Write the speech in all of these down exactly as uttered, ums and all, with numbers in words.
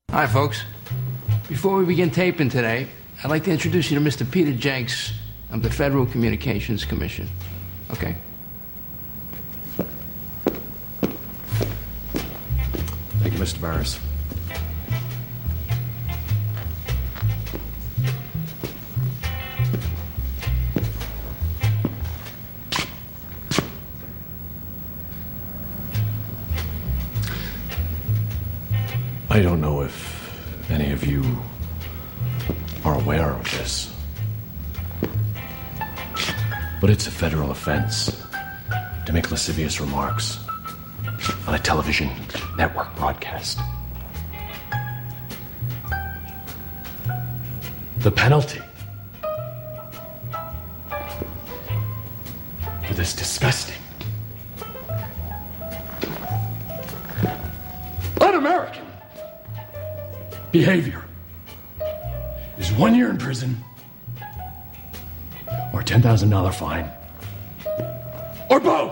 Hi, folks. Before we begin taping today, I'd like to introduce you to Mister Peter Jenks of the Federal Communications Commission. Okay? Thank you, Mister Barris. I don't know if any of you are aware of this, but it's a federal offense to make lascivious remarks on a television network broadcast. The penalty for this disgusting, un-American behavior is one year in prison or a ten thousand dollars fine or both.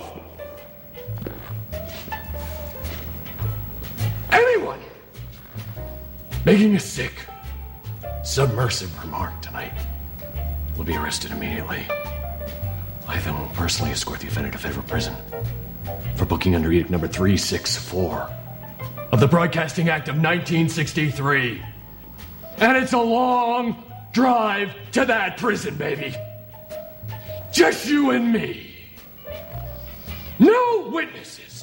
Anyone making a sick, submersive remark tonight will be arrested immediately. I then will personally escort the offender to federal prison for booking under edict number three sixty-four of the Broadcasting Act of nineteen sixty-three. And it's a long drive to that prison, baby. Just you and me. No witnesses.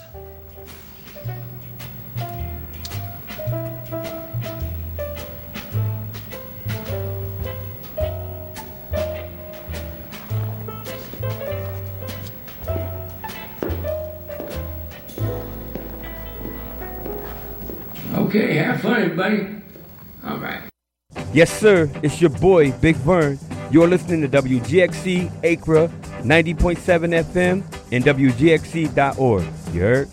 Okay, have fun, everybody. All right. Yes, sir. It's your boy, Big Vern. You're listening to W G X C Acra ninety point seven F M and W G X C dot org. You heard?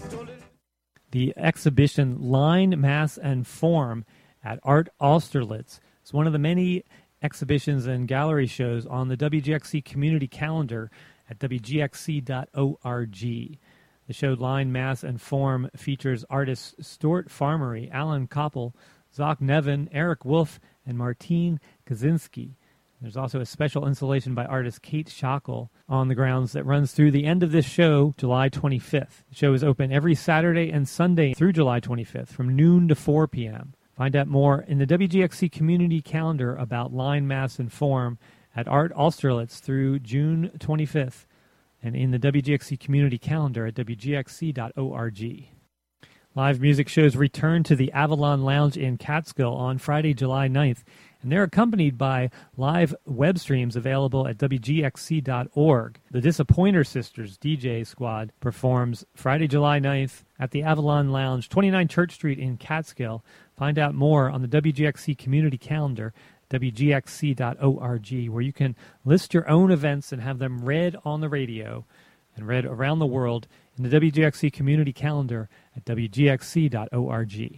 The exhibition Line, Mass, and Form at Art Austerlitz is one of the many exhibitions and gallery shows on the W G X C community calendar at W G X C dot org. The show Line, Mass, and Form features artists Stuart Farmery, Alan Koppel, Zoc Nevin, Eric Wolf, and Martine Kaczynski. There's also a special installation by artist Kate Schockel on the grounds that runs through the end of this show, July twenty-fifth. The show is open every Saturday and Sunday through July twenty-fifth from noon to four p.m. Find out more in the W G X C community calendar about Line, Mass, and Form at Art Austerlitz through June twenty-fifth and in the W G X C community calendar at W G X C dot org. Live music shows return to the Avalon Lounge in Catskill on Friday, July ninth, and they're accompanied by live web streams available at W G X C dot org. The Disappointer Sisters D J squad performs Friday, July ninth at the Avalon Lounge, twenty-nine Church Street in Catskill. Find out more on the W G X C community calendar, W G X C dot org, where you can list your own events and have them read on the radio and read around the world in the W G X C community calendar at W G X C dot org.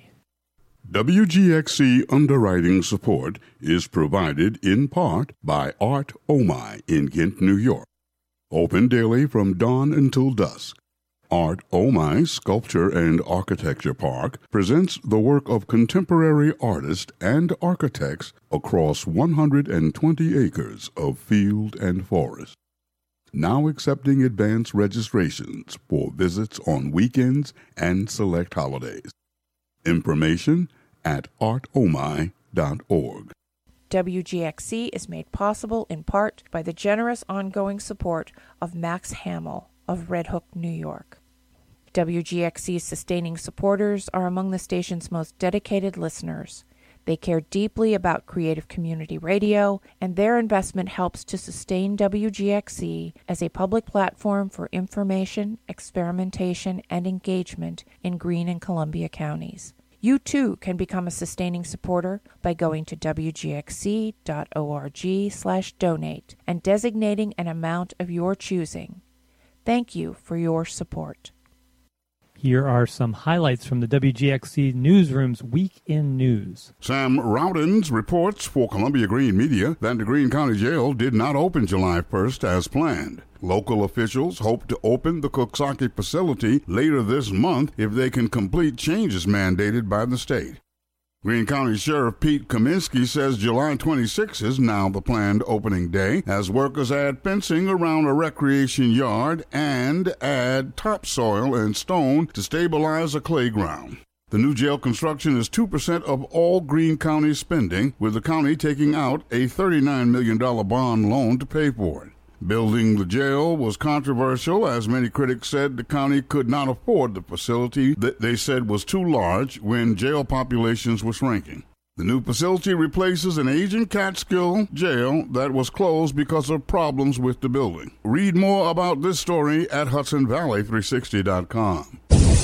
W G X C underwriting support is provided in part by Art Omai in Ghent, New York. Open daily from dawn until dusk. Art Omai Sculpture and Architecture Park presents the work of contemporary artists and architects across one hundred twenty acres of field and forest. Now accepting advance registrations for visits on weekends and select holidays. Information at art omai dot org. W G X C is made possible in part by the generous ongoing support of Max Hamill of Red Hook, New York. W G X C's sustaining supporters are among the station's most dedicated listeners. They care deeply about creative community radio, and their investment helps to sustain W G X C as a public platform for information, experimentation, and engagement in Greene and Columbia counties. You too can become a sustaining supporter by going to W G X C dot org slash donate and designating an amount of your choosing. Thank you for your support. Here are some highlights from the W G X C Newsroom's Week in News. Sam Rowdens reports for Columbia Greene Media that the Greene County Jail did not open July first as planned. Local officials hope to open the Coxsackie facility later this month if they can complete changes mandated by the state. Greene County Sheriff Pete Kaminsky says July twenty-sixth is now the planned opening day as workers add fencing around a recreation yard and add topsoil and stone to stabilize a clay ground. The new jail construction is two percent of all Greene County spending, with the county taking out a thirty-nine million dollars bond loan to pay for it. Building the jail was controversial, as many critics said the county could not afford the facility that they said was too large when jail populations were shrinking. The new facility replaces an aging Catskill jail that was closed because of problems with the building. Read more about this story at Hudson Valley three sixty dot com.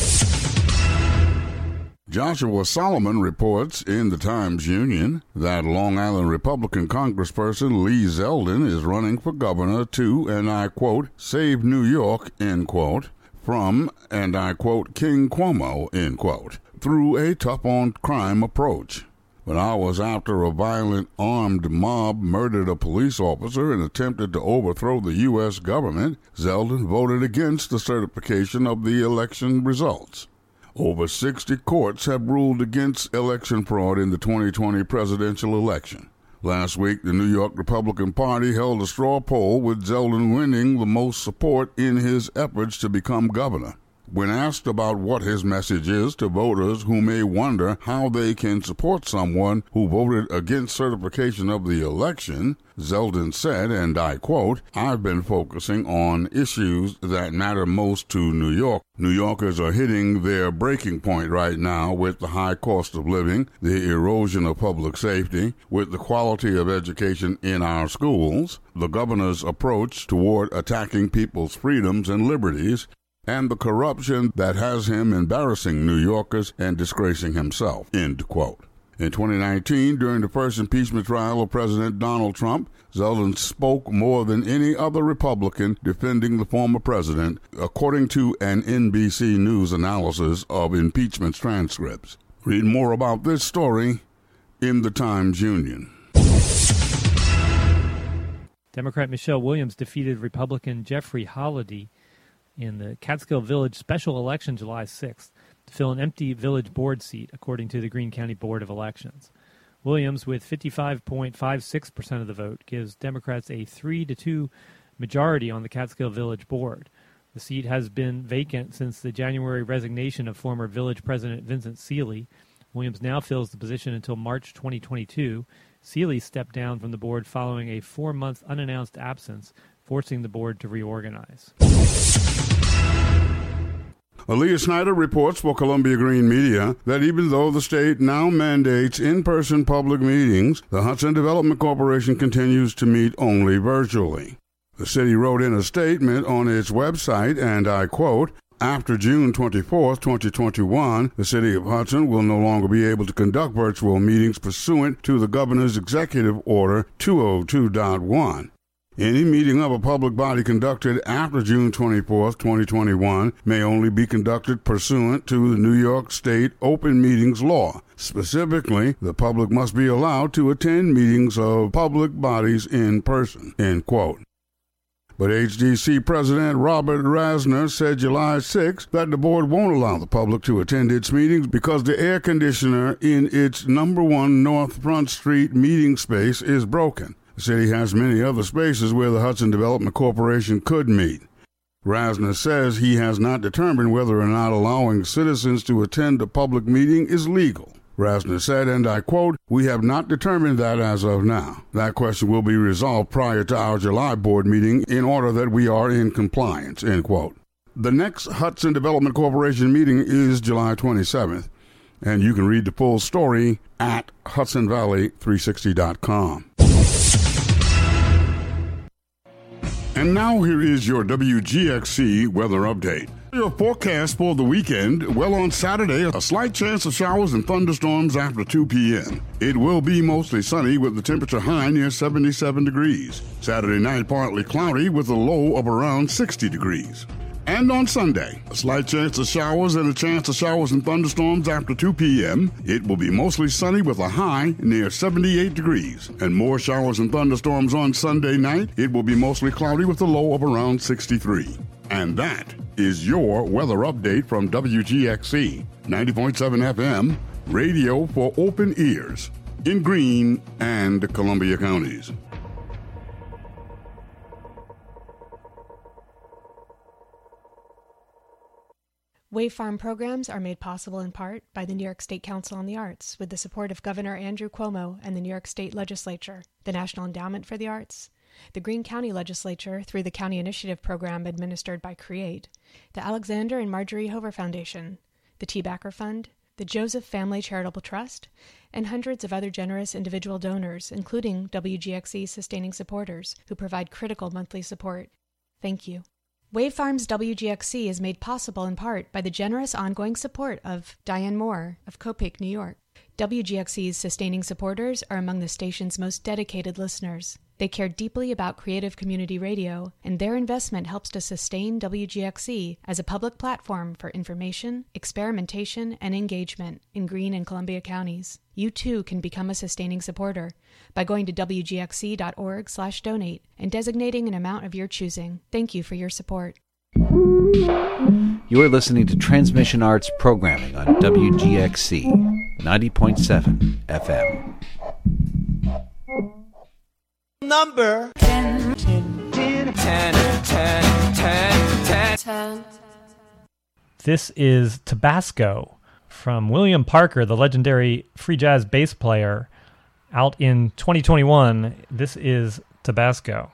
Joshua Solomon reports in the Times-Union that Long Island Republican Congressperson Lee Zeldin is running for governor to, and I quote, save New York, end quote, from, and I quote, King Cuomo, end quote, through a tough-on-crime approach. But hours after a violent armed mob murdered a police officer and attempted to overthrow the U S government, Zeldin voted against the certification of the election results. Over sixty courts have ruled against election fraud in the twenty twenty presidential election. Last week, the New York Republican Party held a straw poll with Zeldin winning the most support in his efforts to become governor. When asked about what his message is to voters who may wonder how they can support someone who voted against certification of the election, Zeldin said, and I quote, I've been focusing on issues that matter most to New York. New Yorkers are hitting their breaking point right now with the high cost of living, the erosion of public safety, with the quality of education in our schools, the governor's approach toward attacking people's freedoms and liberties, and the corruption that has him embarrassing New Yorkers and disgracing himself, end quote. In twenty nineteen, during the first impeachment trial of President Donald Trump, Zeldin spoke more than any other Republican defending the former president, according to an N B C News analysis of impeachment transcripts. Read more about this story in the Times-Union. Democrat Michelle Williams defeated Republican Jeffrey Holliday in the Catskill Village special election July sixth to fill an empty village board seat, according to the Greene County Board of Elections. Williams, with fifty-five point five six percent of the vote, gives Democrats a three to two majority on the Catskill Village Board. The seat has been vacant since the January resignation of former village president Vincent Seeley. Williams now fills the position until March twenty twenty-two. Seeley stepped down from the board following a four-month unannounced absence, forcing the board to reorganize. Aaliyah Snyder reports for Columbia Green Media that even though the state now mandates in-person public meetings, the Hudson Development Corporation continues to meet only virtually. The city wrote in a statement on its website, and I quote, after June twenty-fourth, twenty twenty-one, the City of Hudson will no longer be able to conduct virtual meetings pursuant to the Governor's Executive Order two oh two point one. Any meeting of a public body conducted after June twenty-fourth, twenty twenty-one may only be conducted pursuant to the New York State Open Meetings Law. Specifically, the public must be allowed to attend meetings of public bodies in person, end quote. But H D C President Robert Rasner said July sixth that the board won't allow the public to attend its meetings because the air conditioner in its number one North Front Street meeting space is broken. The city has many other spaces where the Hudson Development Corporation could meet. Rasner says he has not determined whether or not allowing citizens to attend a public meeting is legal. Rasner said, and I quote, we have not determined that as of now. That question will be resolved prior to our July board meeting in order that we are in compliance, end quote. The next Hudson Development Corporation meeting is July twenty-seventh, and you can read the full story at Hudson Valley three sixty dot com. And now here is your W G X C weather update. Your forecast for the weekend, well, on Saturday, a slight chance of showers and thunderstorms after two p.m. It will be mostly sunny with the temperature high near seventy-seven degrees. Saturday night, partly cloudy with a low of around sixty degrees. And on Sunday, a slight chance of showers and a chance of showers and thunderstorms after two p.m. It will be mostly sunny with a high near seventy-eight degrees. And more showers and thunderstorms on Sunday night. It will be mostly cloudy with a low of around sixty-three. And that is your weather update from W G X C ninety point seven F M, Radio for open ears in Greene and Columbia counties. Wave Farm programs are made possible in part by the New York State Council on the Arts with the support of Governor Andrew Cuomo and the New York State Legislature, the National Endowment for the Arts, the Greene County Legislature through the County Initiative Program administered by CREATE, the Alexander and Marjorie Hover Foundation, the T. Backer Fund, the Joseph Family Charitable Trust, and hundreds of other generous individual donors, including W G X E sustaining supporters, who provide critical monthly support. Thank you. Wave Farms W G X C is made possible in part by the generous ongoing support of Diane Moore of Copake, New York. W G X C's sustaining supporters are among the station's most dedicated listeners. They care deeply about creative community radio, and their investment helps to sustain W G X C as a public platform for information, experimentation, and engagement in Greene and Columbia counties. You too can become a sustaining supporter by going to W G X C dot org slash donate and designating an amount of your choosing. Thank you for your support. You are listening to Transmission Arts programming on W G X C ninety point seven F M. Number ten, ten, ten, ten, ten, ten, ten. This is Tabasco from William Parker, the legendary free jazz bass player, out in twenty twenty-one. This is Tabasco.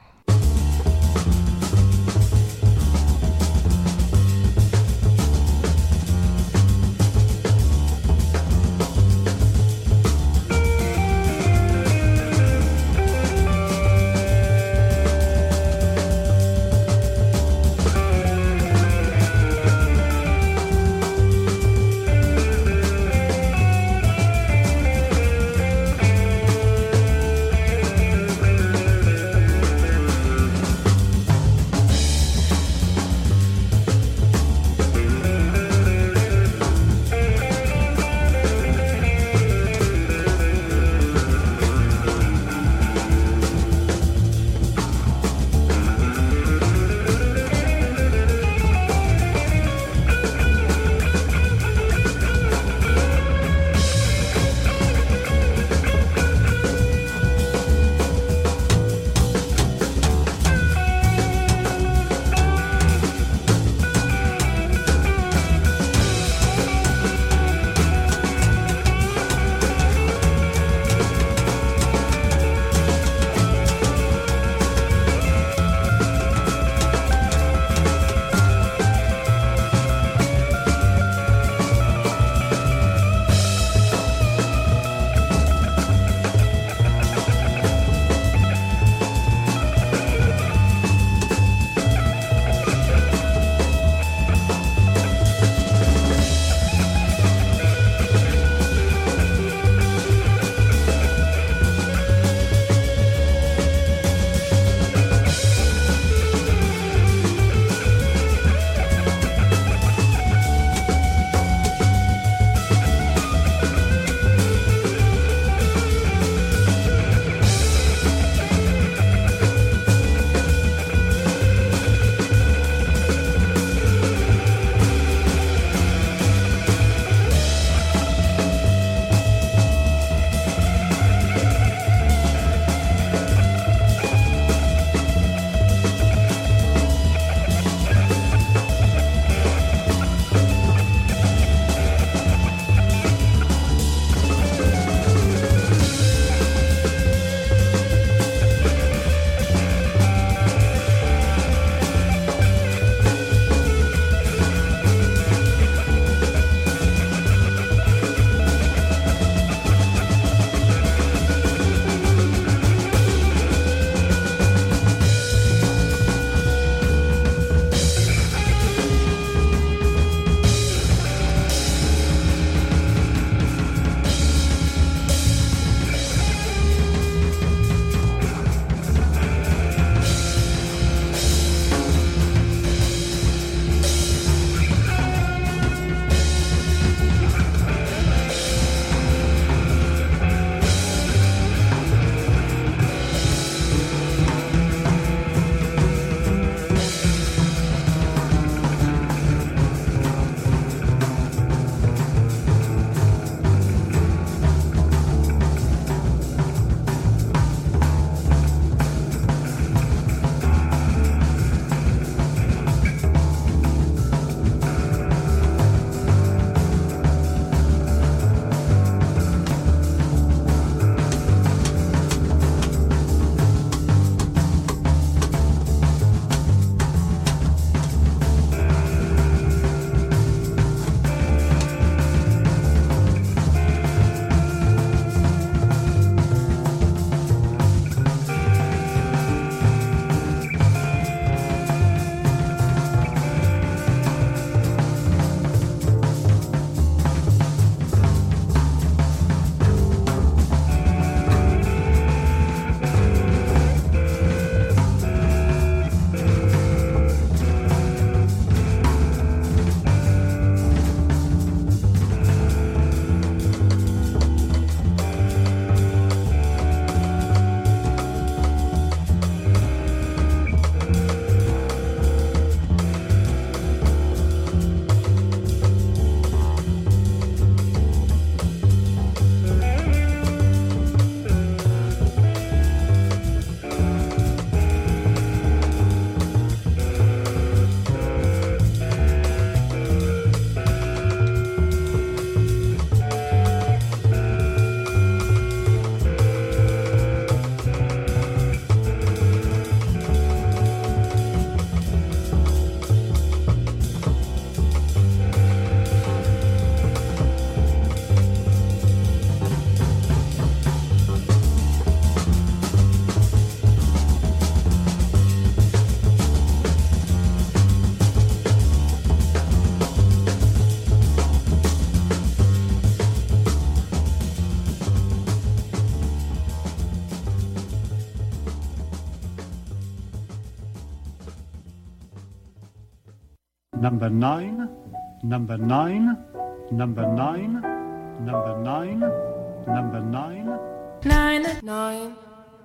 Number nine, number nine, number nine, number nine, number nine. Nine, nine.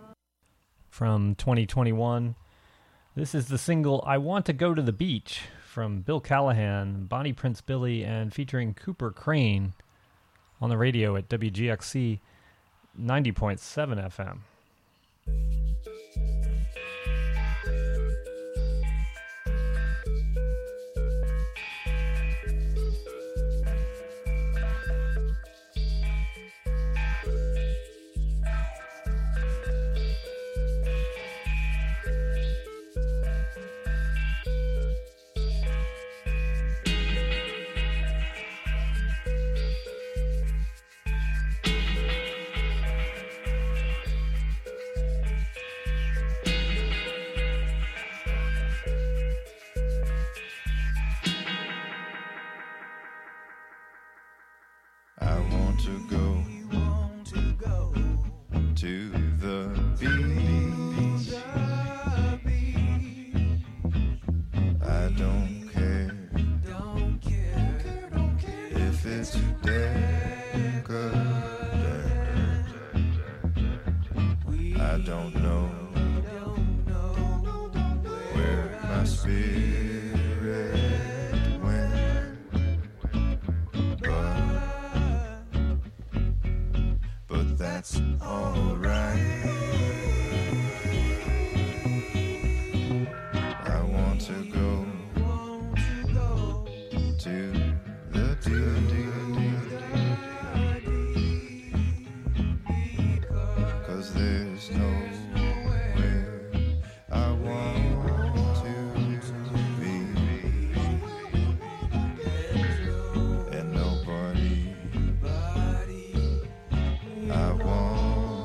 From twenty twenty-one, this is the single I Want to Go to the Beach from Bill Callahan, Bonnie Prince Billy, and featuring Cooper Crane on the radio at W G X C ninety point seven F M. I want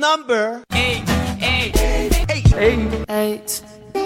number eight, eight, eight, eight, eight.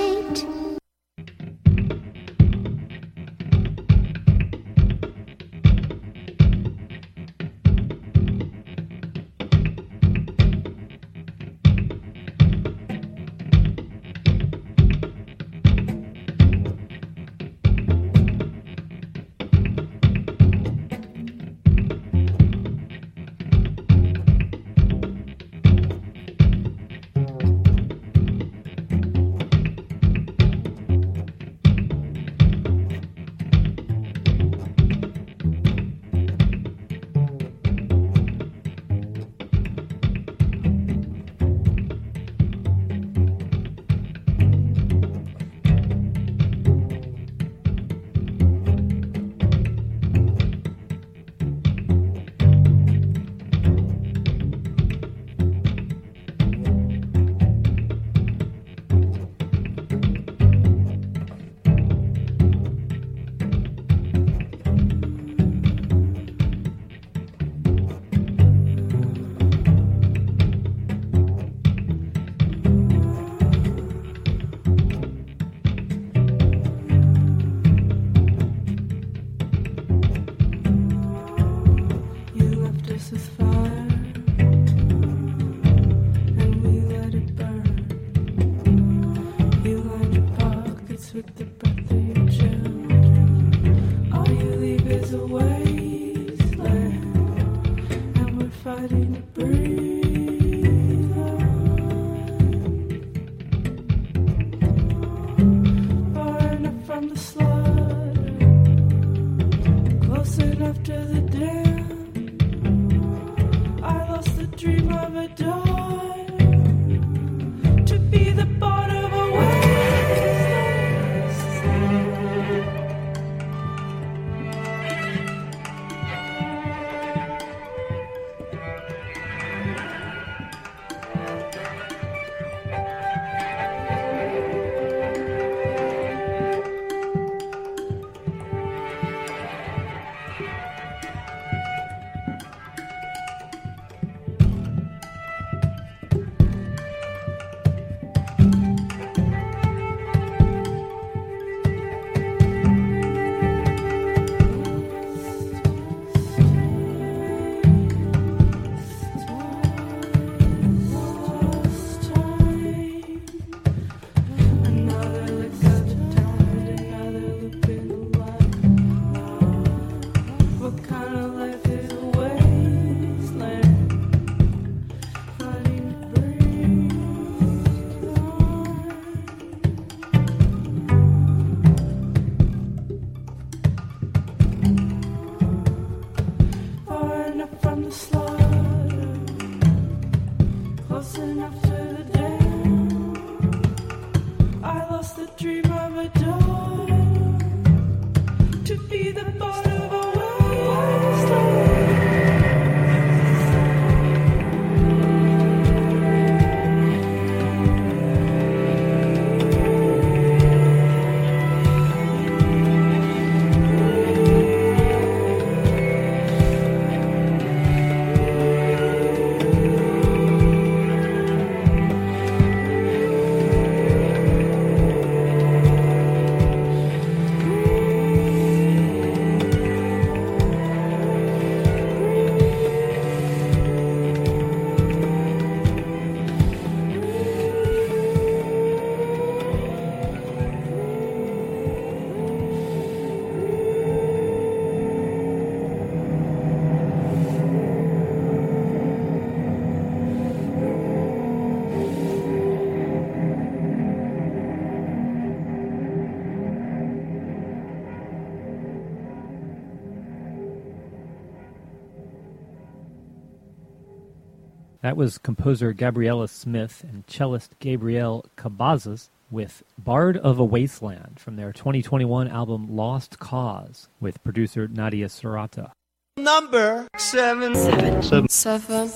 That was composer Gabriela Smith and cellist Gabriel Cabazas with Bard of a Wasteland from their twenty twenty-one album Lost Cause with producer Nadia Serrata. Number seven. Seven. Seven. Seven.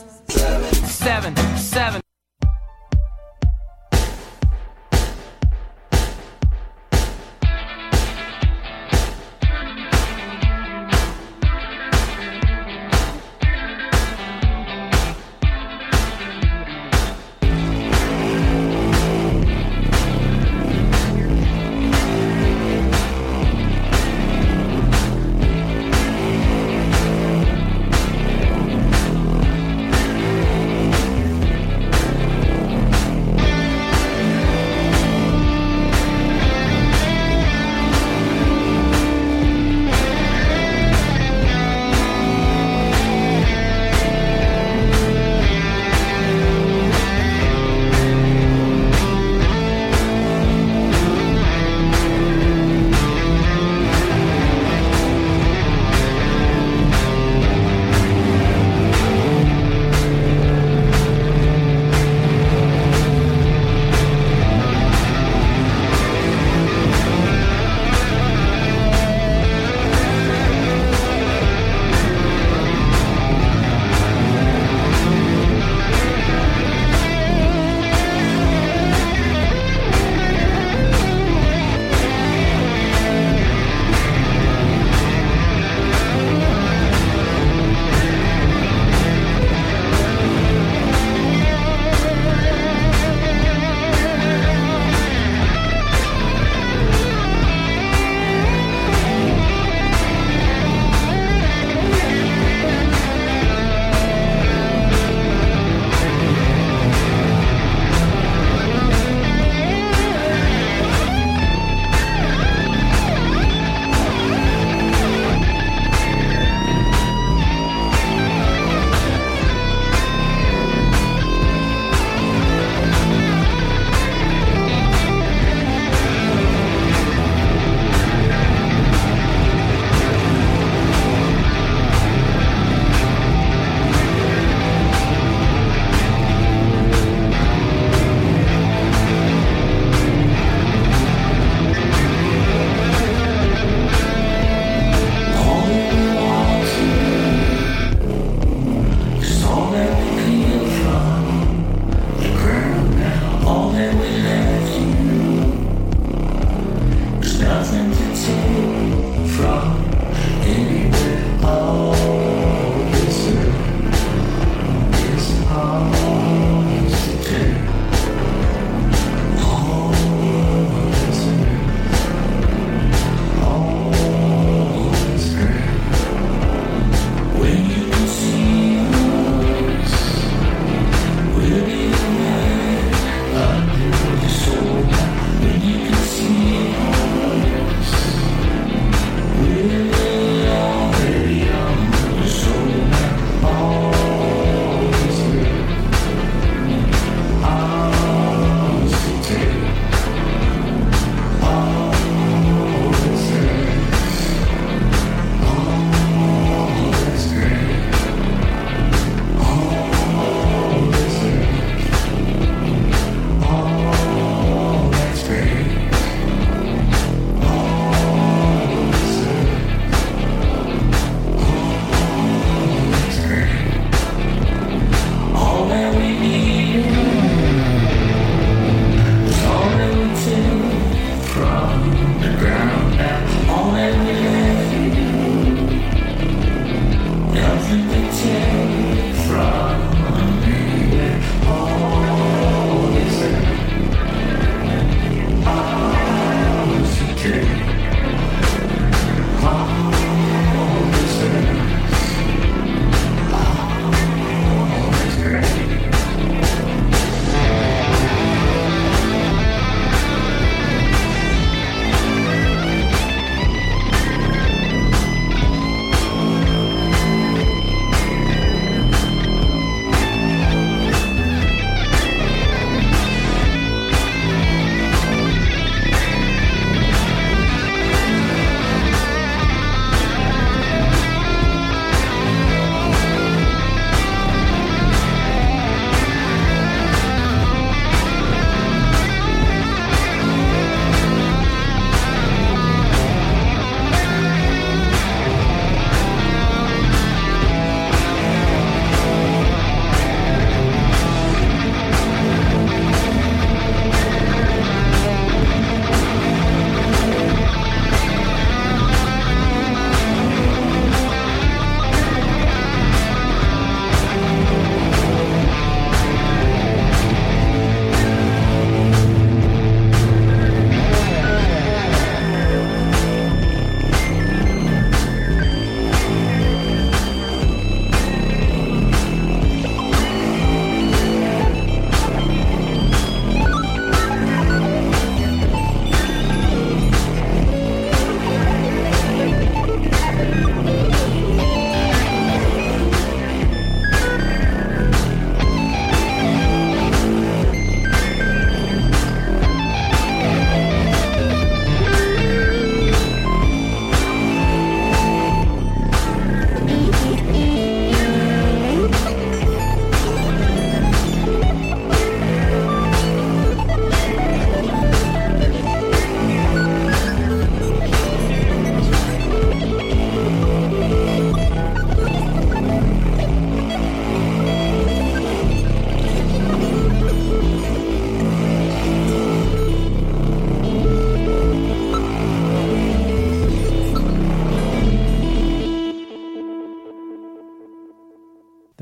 Seven. Seven.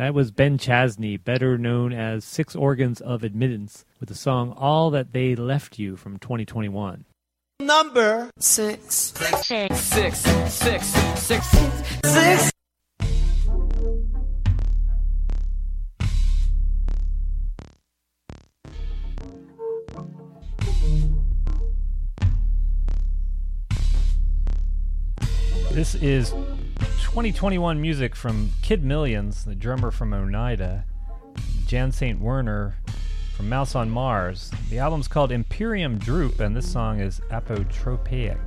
That was Ben Chasney, better known as Six Organs of Admittance, with the song All That They Left You from twenty twenty-one. Number six. Six. Six. Six. Six. Six. Six. This is twenty twenty-one music from Kid Millions, the drummer from Oneida, Jan Saint Werner from Mouse on Mars. The album's called Imperium Droop, and this song is Apotropaic.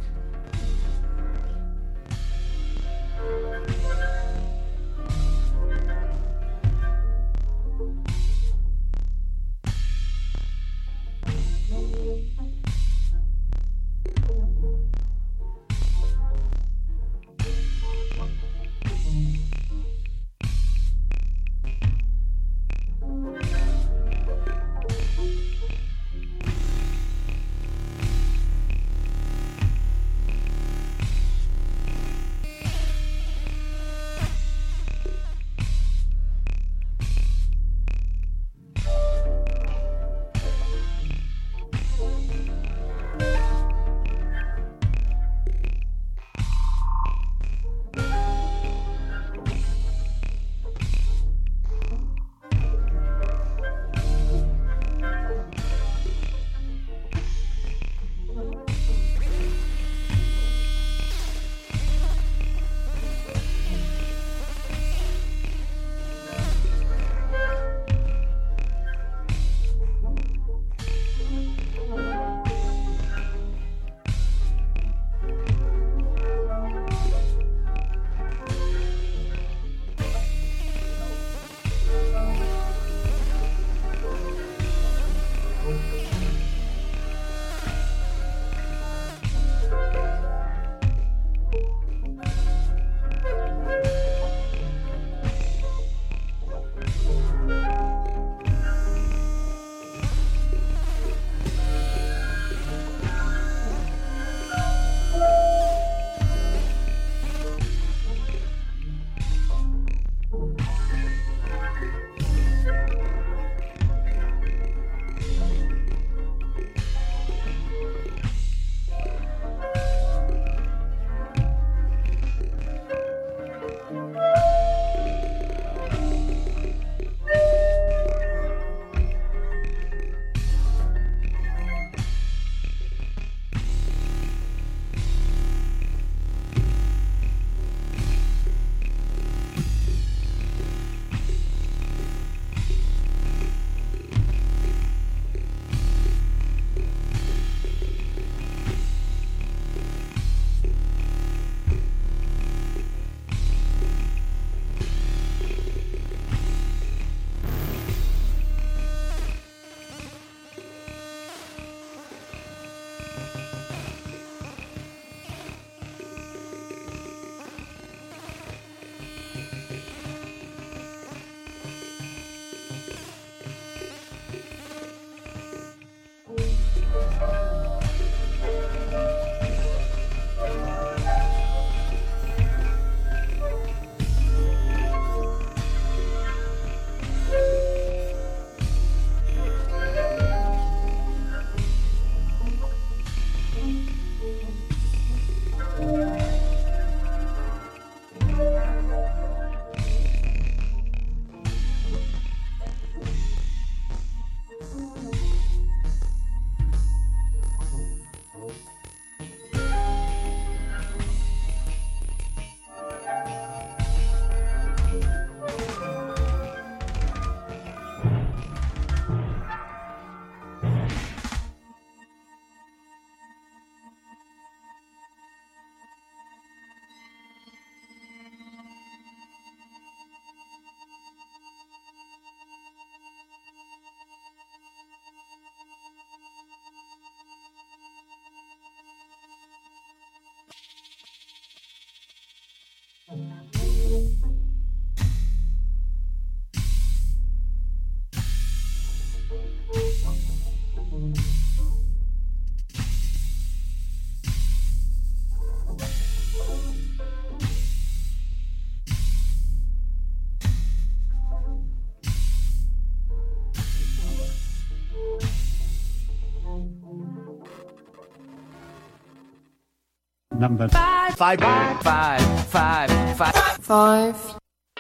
number Five. Five. Five. Five. Five. Five.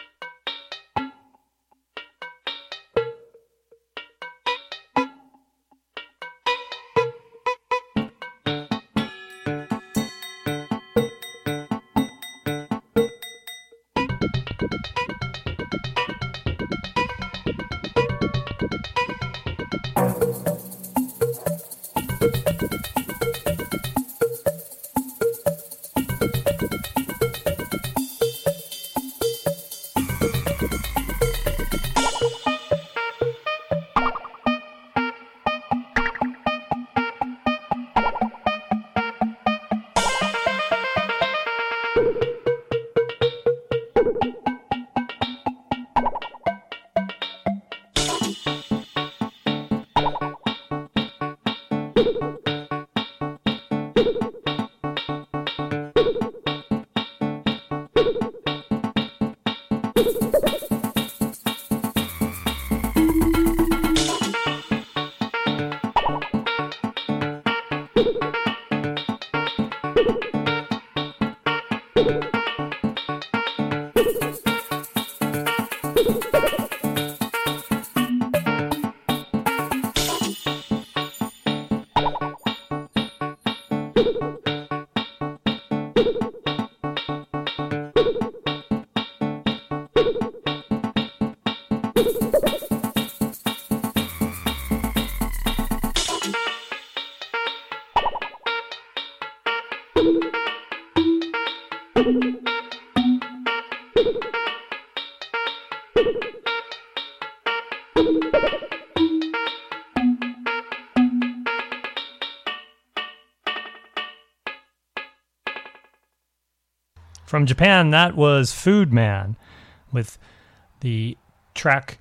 From Japan, that was Food Man with the track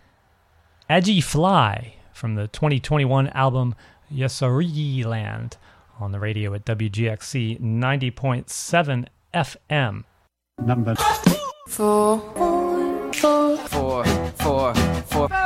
Aji Fly from the twenty twenty-one album Yasori Land on the radio at W G X C ninety point seven F M. Number Four. Four. Four. Four. Four. Four.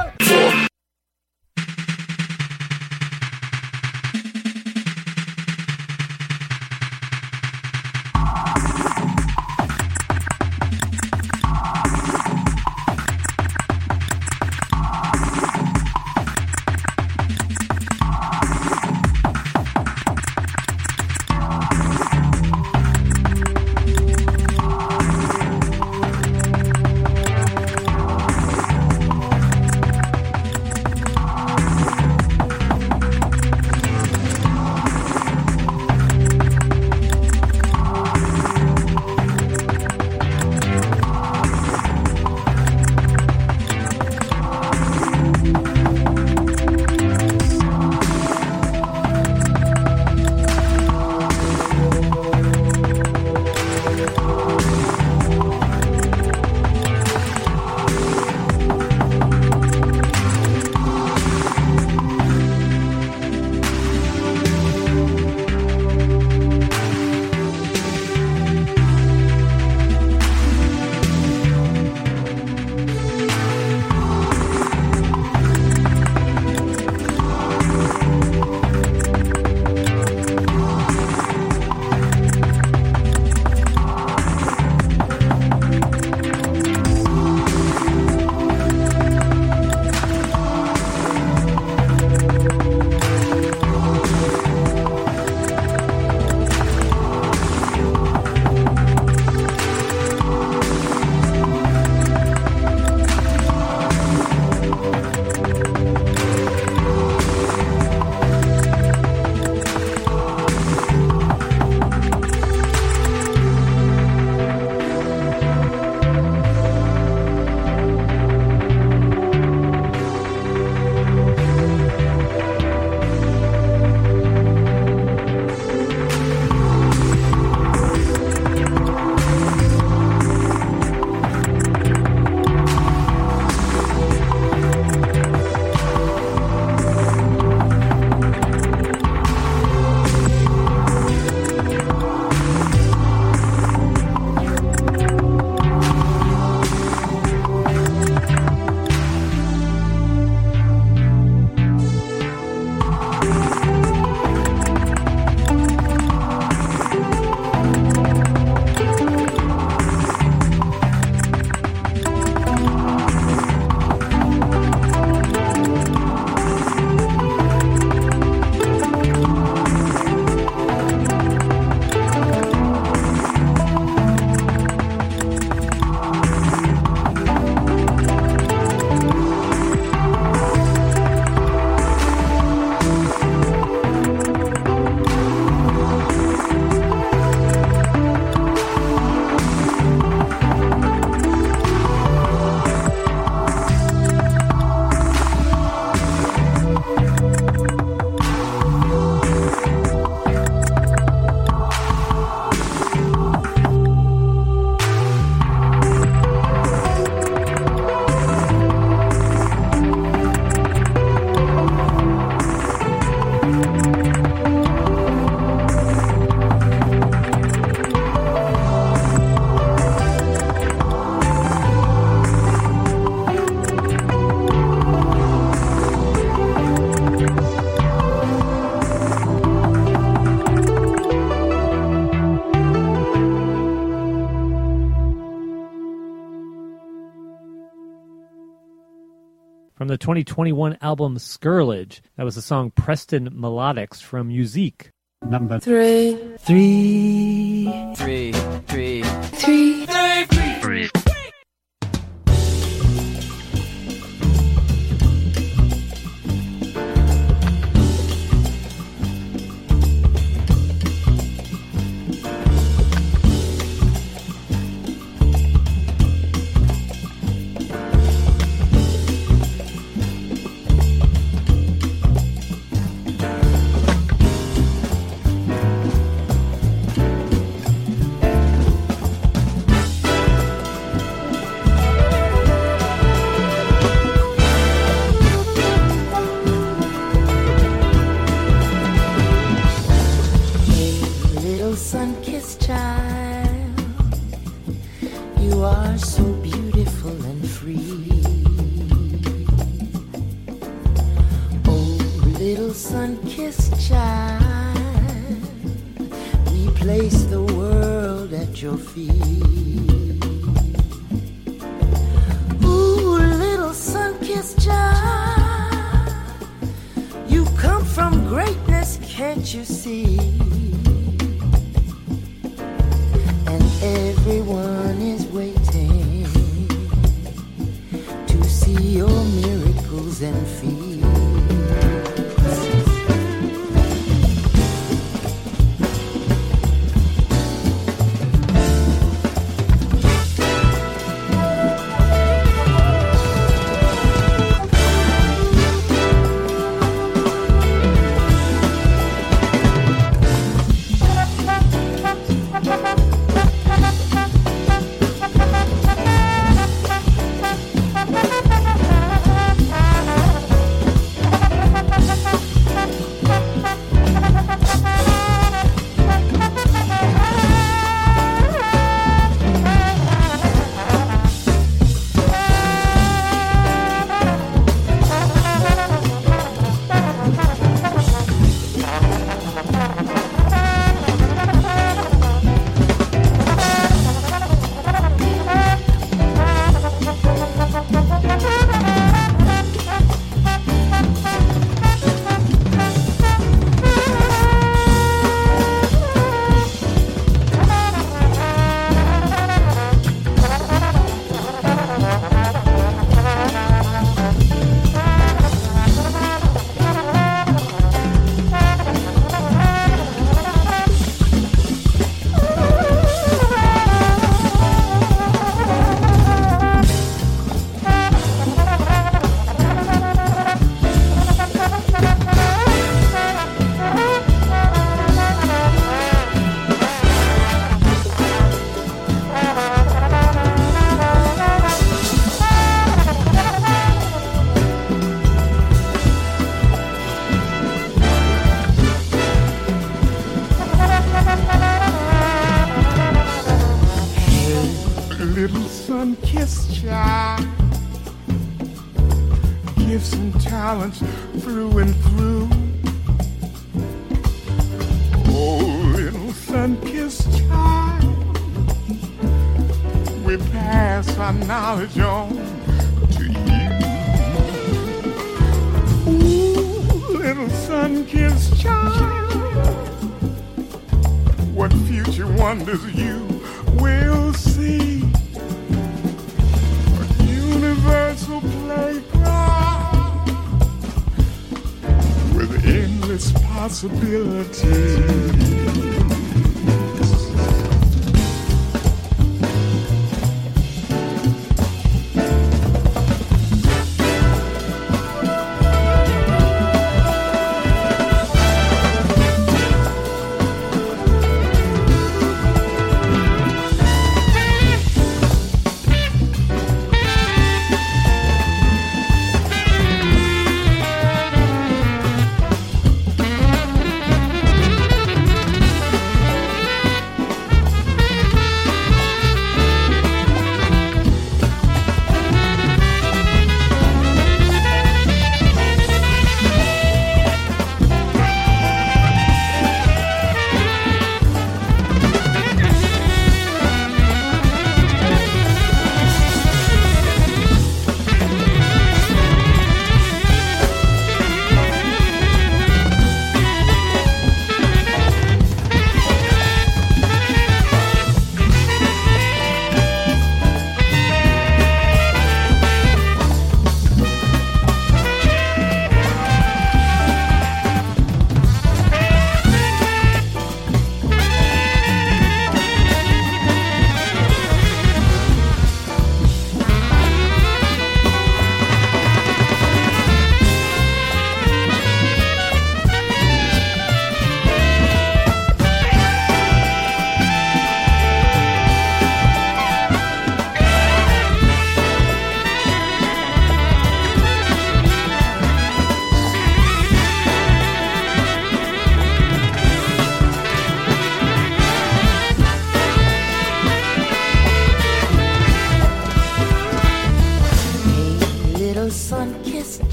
from the twenty twenty-one album Skirlage. That was the song Preston Melodics from Musique. Number three. Three. Three. Three. Three. Three. Three. Through and through. Oh, little sun-kissed child, we pass our knowledge on to you. Ooh, little sun-kissed child, what future wonders you will see. A universal playground with endless possibilities.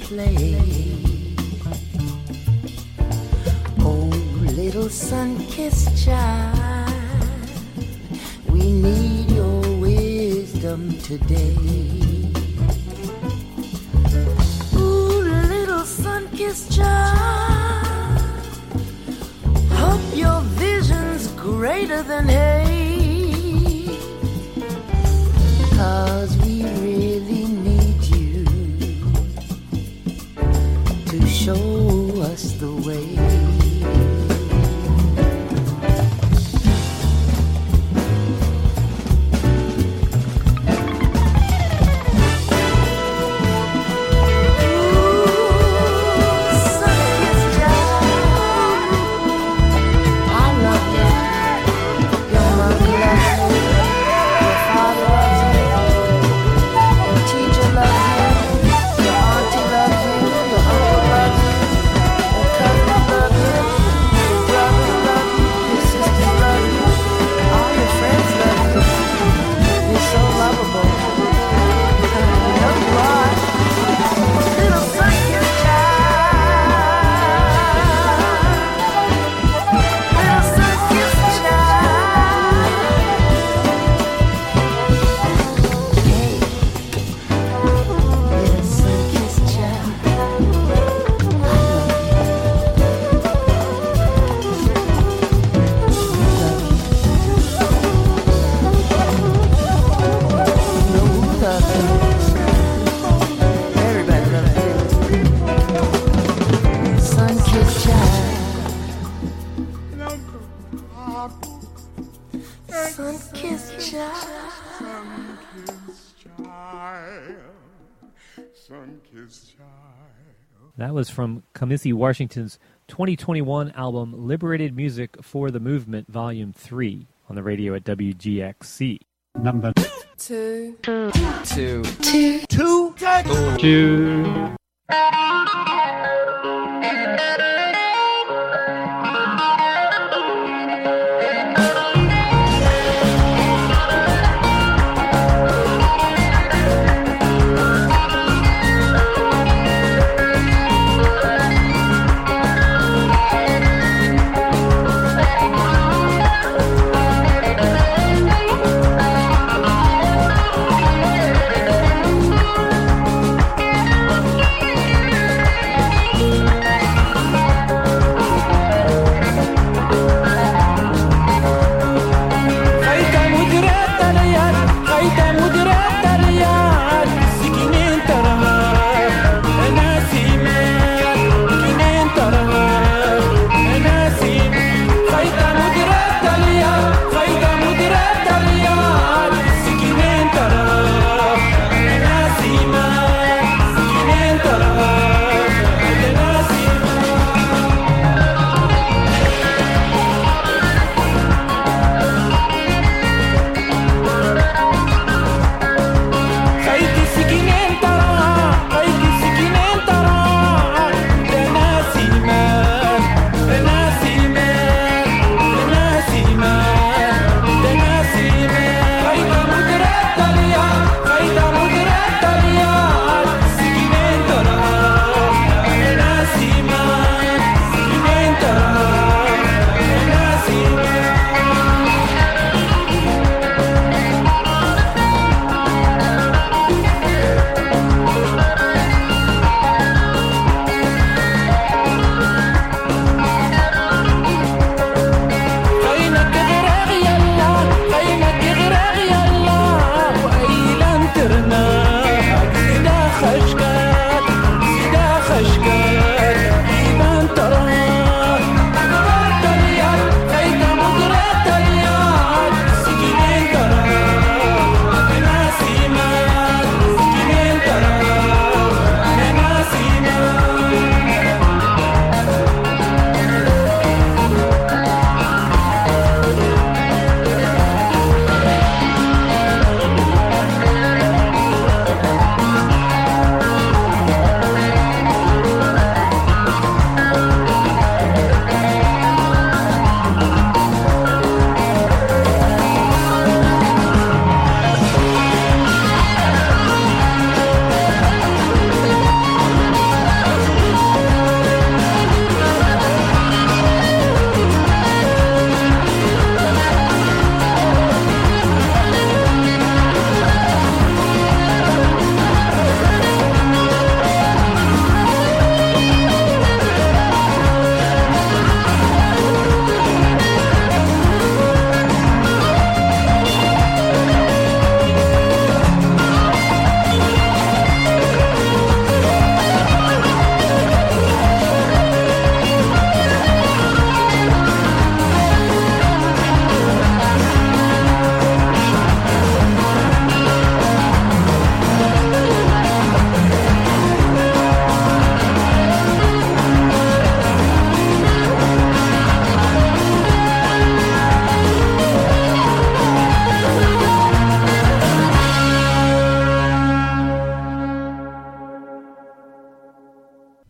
play. Oh, little sun-kissed child, we need your wisdom today. Ooh, little sun-kissed child, hope your vision's greater than hate, 'cause we really need you to show us the way. That was from Kamasi Washington's twenty twenty-one album Liberated Music for the Movement Volume three on the radio at W G X C. Number two. Two. Two. Two. Two. Two. Thank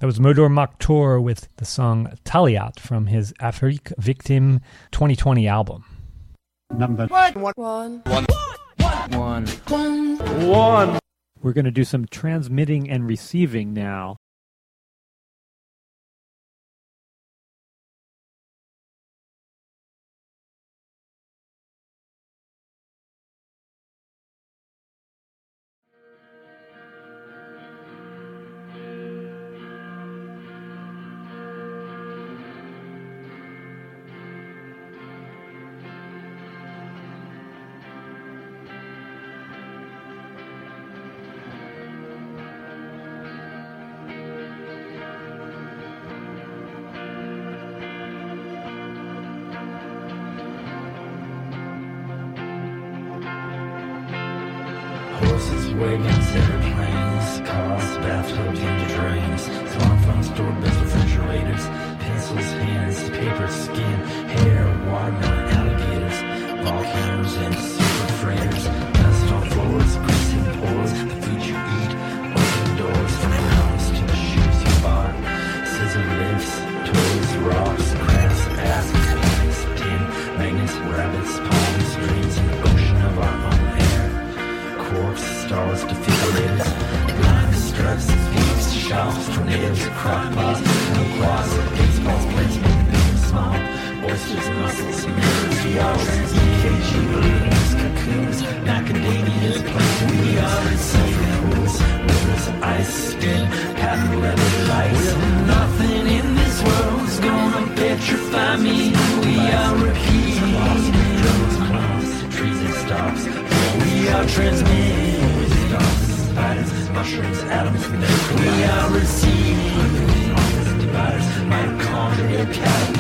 That was Modor Maktor with the song Taliat from his Afrique Victim twenty twenty album. Number one. One. One. One. One. One. We're going to do some transmitting and receiving now. Horses, wagons, airplanes, cars, bathtubs, and drains, smartphones, doorbells, refrigerators, pencils, hands, paper, skin, hair, watermelon, alligators, volcanoes, and super freighters, dust on floors, grease and pores, the food you eat, open doors, from the house to the shoes you bought, scissor lifts, toys, rocks, grass, asses, penis, tin, magnets, rabbits, palms, dreams, and the ocean of our own air. Quarks, stars, defibrillators, blinds, struts, beats, shelves, tornadoes, crock pots, milk quads, baseballs, plates, big and small, oysters, mussels, mirrors, yards, E K G balloons, cocoons, macadamias, plankton wheels, sulfur pools, rivers, ice, spin, patent leather, lights. Well, nothing in this world's gonna petrify me. We are repeat. Drones, clowns, trees and stars. We are transmitting stars, spiders, mushrooms, atoms, we are receiving dividers, mitochondria, caterpillars.